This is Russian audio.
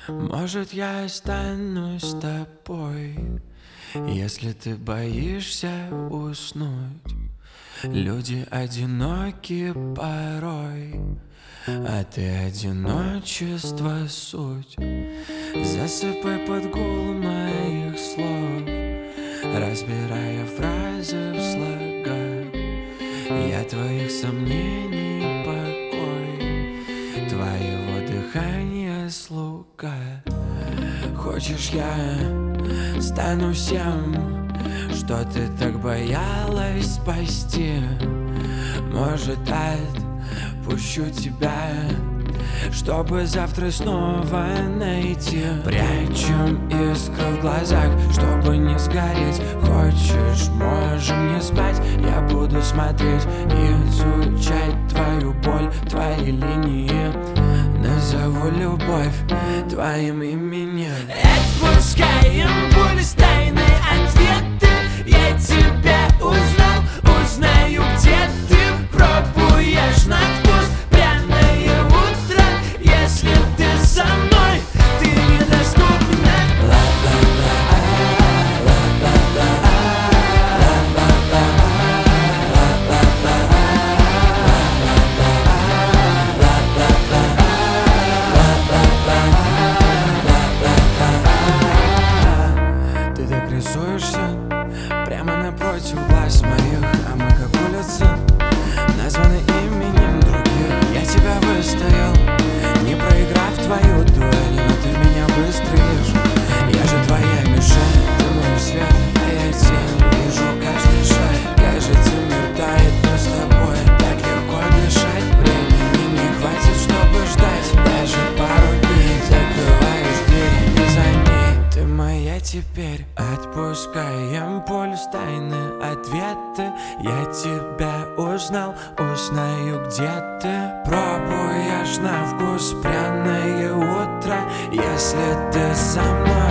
Может, я останусь с тобой, если ты боишься уснуть. Люди одиноки порой, а ты одиночество суть. Засыпай под гул моих слов, разбирая фразы в слогах. Я твоих сомнений покой, твоего дыхания слуга. Хочешь, я стану всем, что ты так боялась спасти? Может, отпущу тебя, чтобы завтра снова найти. Прячем искры в глазах, чтобы не сгореть. Хочешь, можем не спать, я буду смотреть, изучать твою боль, твои линии. Назову любовь твоим именем. Отпускаем пули с тайны ответы. Я тебя узнал, узнаю, где ты. Пробуешь на вкус пряное утро. Если ты со мной, ты недоступна. Ты так рисуешься прямо напротив глаз моих, а мы как улицы, названы именем других. Я тебя выстоял, не проиграв твою дуэль, но ты в меня выстрелишь. Я же твоя мишень, ты мой свет, а я тень. Вижу каждый шаг, кажется, мир тает, но с тобой так легко дышать. Времени не хватит, чтобы ждать даже пару дней. Закрываешь дверь, и за ней ты моя теперь. Отпускаем пульс, тайны ответы. Я тебя узнал, узнаю, где ты. Пробуешь на вкус пряное утро. Если ты со мной,